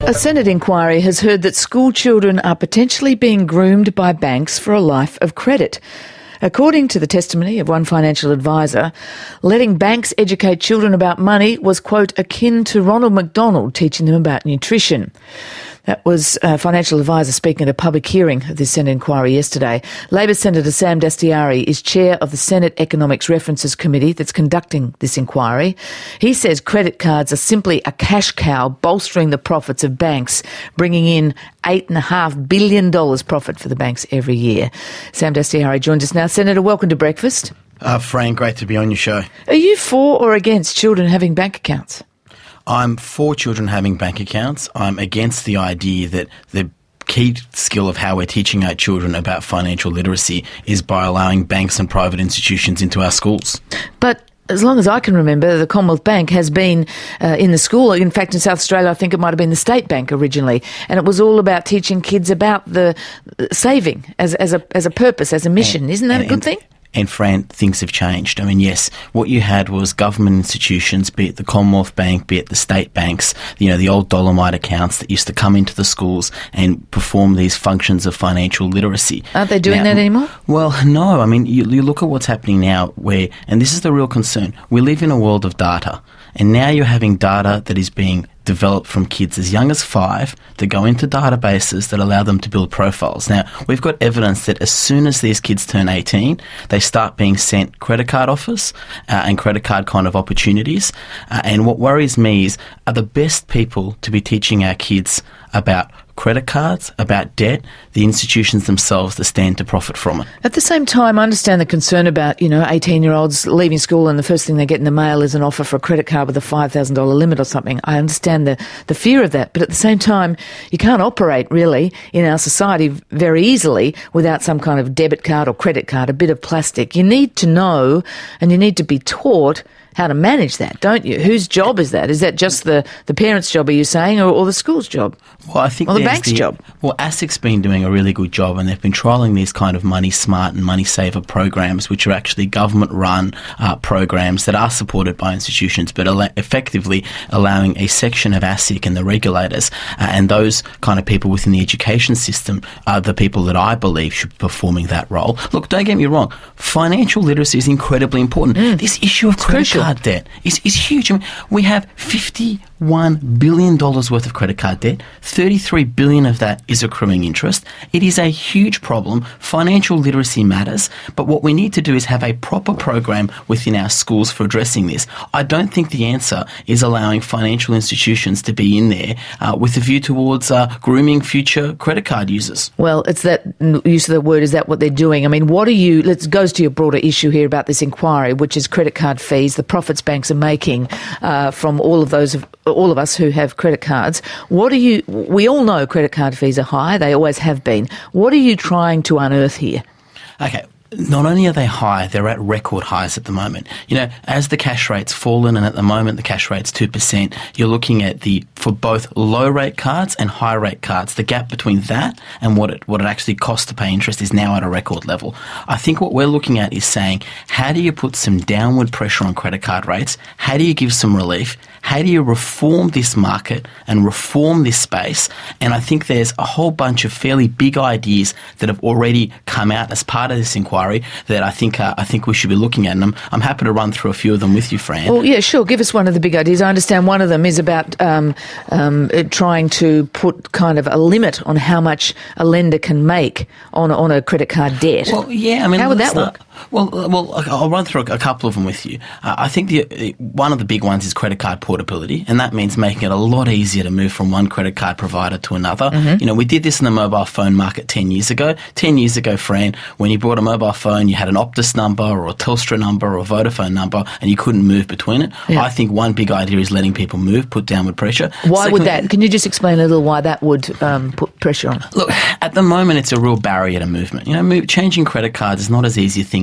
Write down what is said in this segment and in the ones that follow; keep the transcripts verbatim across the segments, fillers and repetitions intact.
A Senate inquiry has heard that school children are potentially being groomed by banks for a life of credit. According to the testimony of one financial advisor, letting banks educate children about money was, quote, akin to Ronald McDonald teaching them about nutrition. That was a financial advisor speaking at a public hearing of this Senate inquiry yesterday. Labor Senator Sam Dastyari is chair of the Senate Economics References Committee that's conducting this inquiry. He says credit cards are simply a cash cow bolstering the profits of banks, bringing in eight point five billion dollars profit for the banks every year. Sam Dastyari joins us now. Senator, welcome to Breakfast. Uh, Fran, great to be on your show. Are you for or against children having bank accounts? I'm for children having bank accounts. I'm against the idea that the key skill of how we're teaching our children about financial literacy is by allowing banks and private institutions into our schools. But as long as I can remember, the Commonwealth Bank has been uh, in the school. In fact, in South Australia, I think it might have been the State Bank originally, and it was all about teaching kids about the saving as, as a as a purpose, as a mission. And, Isn't that and, a good and, thing? And Fran, things have changed. I mean, yes, what you had was government institutions, be it the Commonwealth Bank, be it the state banks, you know, the old Dolomite accounts that used to come into the schools and perform these functions of financial literacy. Aren't they doing now, that anymore? Well, no. I mean, you, you look at what's happening now where, and this is the real concern, we live in a world of data. And now you're having data that is being developed from kids as young as five to go into databases that allow them to build profiles. Now, we've got evidence that as soon as these kids turn eighteen, they start being sent credit card offers uh, and credit card kind of opportunities. Uh, and what worries me is, are the best people to be teaching our kids about credit cards, about debt, the institutions themselves that stand to profit from it? At the same time, I understand the concern about, you know, eighteen-year-olds leaving school and the first thing they get in the mail is an offer for a credit card with a five thousand dollars limit or something. I understand the, the fear of that. But at the same time, you can't operate, really, in our society very easily without some kind of debit card or credit card, a bit of plastic. You need to know and you need to be taught how to manage that, don't you? Whose job is that? Is that just the, the parents' job, are you saying, or, or the school's job? Well, I think or the bank's the, job? Well, ASIC's been doing a really good job, and they've been trialling these kind of Money Smart and Money Saver programs, which are actually government-run uh, programs that are supported by institutions, but al- effectively allowing a section of ASIC and the regulators uh, and those kind of people within the education system are the people that I believe should be performing that role. Look, don't get me wrong, financial literacy is incredibly important. Mm. This issue of credit card card debt is, is huge. I mean, we have fifty-one billion dollars worth of credit card debt. thirty-three billion dollars of that is accruing interest. It is a huge problem. Financial literacy matters, but what we need to do is have a proper program within our schools for addressing this. I don't think the answer is allowing financial institutions to be in there uh, with a view towards uh, grooming future credit card users. Well, it's that use of the word, is that what they're doing? I mean, what are you, let's goes to your broader issue here about this inquiry, which is credit card fees, the profits banks are making uh, from all of those, all of us who have credit cards. What are you, we all know credit card fees are high, they always have been. What are you trying to unearth here? Okay. Not only are they high, they're at record highs at the moment. You know, as the cash rate's fallen, and at the moment the cash rate's two percent, you're looking at the, for both low rate cards and high rate cards, the gap between that and what it, what it actually costs to pay interest is now at a record level. I think what we're looking at is saying, how do you put some downward pressure on credit card rates? How do you give some relief? How do you reform this market and reform this space? And I think there's a whole bunch of fairly big ideas that have already come out as part of this inquiry that I think uh, I think we should be looking at. And I'm, I'm happy to run through a few of them with you, Fran. Well, yeah, sure. Give us one of the big ideas. I understand one of them is about um, um, trying to put kind of a limit on how much a lender can make on, on a credit card debt. Well, yeah, I mean... How would that not, work? Well, well, I'll run through a couple of them with you. Uh, I think the one of the big ones is credit card portability, and that means making it a lot easier to move from one credit card provider to another. Mm-hmm. You know, we did this in the mobile phone market ten years ago. ten years ago, Fran, when you bought a mobile phone, you had an Optus number or a Telstra number or a Vodafone number, and you couldn't move between it. Yeah. I think one big idea is letting people move, put downward pressure. Why Secondly, would that? Can you just explain a little why that would um, put pressure on? Look, at the moment, it's a real barrier to movement. You know, move, changing credit cards is not as easy a thing as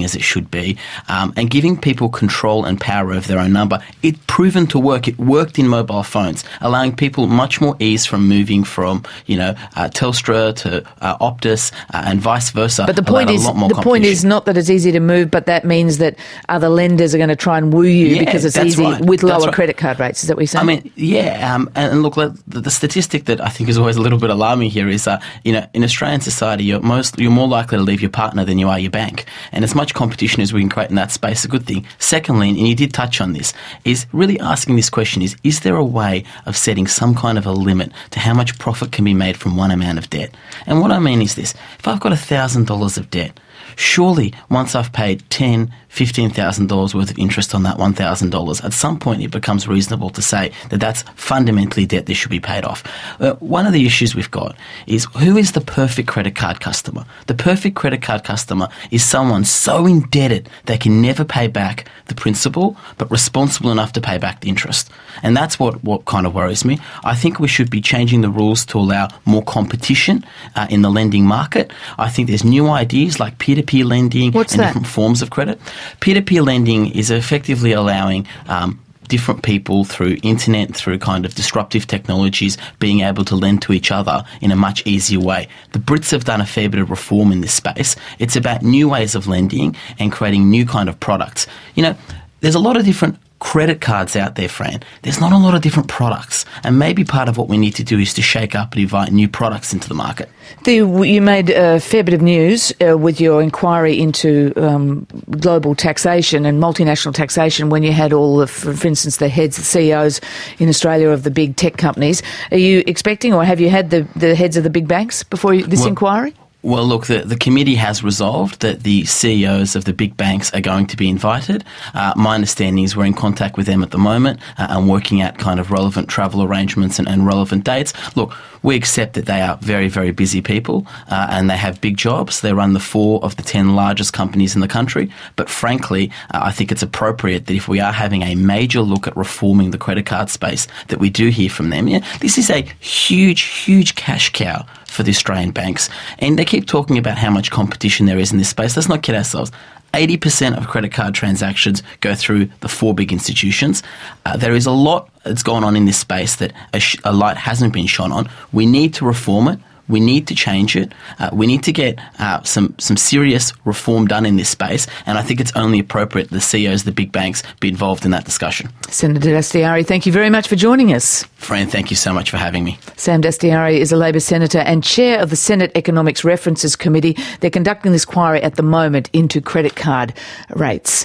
as it should be, um, and giving people control and power over their own number. It's proven to work. It worked in mobile phones, allowing people much more ease from moving from, you know, uh, Telstra to uh, Optus uh, and vice versa. But the point is, the point is not that it's easy to move, but that means that other lenders are going to try and woo you yeah, because it's easy right. with lower right. credit card rates. Is that what you're saying? I mean, yeah, um, and, and look, the, the statistic that I think is always a little bit alarming here is, uh, you know, in Australian society, you're most you're more likely to leave your partner than you are your bank, and as much competition as we can create in that space, a good thing. Secondly, and you did touch on this, is really asking this question: is is there a way of setting some kind of a limit to how much profit can be made from one amount of debt? And what I mean is this: if I've got a thousand dollars of debt, surely once I've paid ten, fifteen thousand dollars worth of interest on that one thousand dollars, at some point it becomes reasonable to say that that's fundamentally debt that should be paid off. Uh, one of the issues we've got is, who is the perfect credit card customer? The perfect credit card customer is someone so indebted they can never pay back the principal, but responsible enough to pay back the interest. And that's what, what kind of worries me. I think we should be changing the rules to allow more competition uh, in the lending market. I think there's new ideas like peer-to-peer lending What's and that? different forms of credit. Peer-to-peer lending is effectively allowing um, different people through internet, through kind of disruptive technologies, being able to lend to each other in a much easier way. The Brits have done a fair bit of reform in this space. It's about new ways of lending and creating new kind of products. You know, there's a lot of different credit cards out there, Fran. There's not a lot of different products, and maybe part of what we need to do is to shake up and invite new products into the market. The, you made a fair bit of news uh, with your inquiry into um, global taxation and multinational taxation when you had all of, for, for instance, the heads, the C E Os in Australia of the big tech companies. Are you expecting, or have you had the, the heads of the big banks before you, this well, inquiry? Well, look, the, the committee has resolved that the C E Os of the big banks are going to be invited. Uh, my understanding is we're in contact with them at the moment uh, and working out kind of relevant travel arrangements and, and relevant dates. Look, we accept that they are very, very busy people uh, and they have big jobs. They run the four of the ten largest companies in the country. But frankly, uh, I think it's appropriate that if we are having a major look at reforming the credit card space, that we do hear from them. Yeah, this is a huge, huge cash cow for the Australian banks, and they keep talking about how much competition there is in this space. Let's not kid ourselves. eighty percent of credit card transactions go through the four big institutions. Uh, there is a lot that's gone on in this space that a, sh- a light hasn't been shone on. We need to reform it. We need to change it. Uh, we need to get uh, some some serious reform done in this space, and I think it's only appropriate the C E Os of the big banks be involved in that discussion. Senator Dastyari, thank you very much for joining us. Fran, thank you so much for having me. Sam Dastyari is a Labor senator and chair of the Senate Economics References Committee. They're conducting this inquiry at the moment into credit card rates.